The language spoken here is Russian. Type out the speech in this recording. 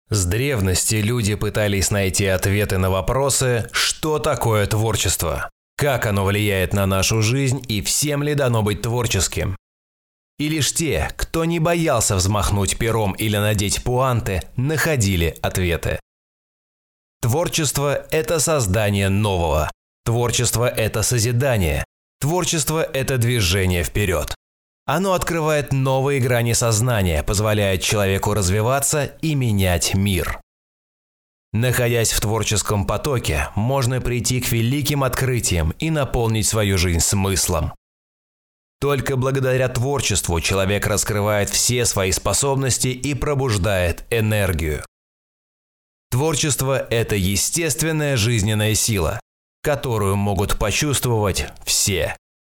С древности люди пытались найти ответы на вопросы, что такое творчество, как оно влияет на нашу жизнь и всем ли дано быть творческим. И лишь те, кто не боялся взмахнуть пером или надеть пуанты, находили ответы. Творчество – это создание нового. Творчество – это созидание. Творчество – это движение вперед. Оно открывает новые грани сознания, позволяет человеку развиваться и менять мир. Находясь в творческом потоке, можно прийти к великим открытиям и наполнить свою жизнь смыслом. Только благодаря творчеству человек раскрывает все свои способности и пробуждает энергию. Творчество – это естественная жизненная сила, которую могут почувствовать все.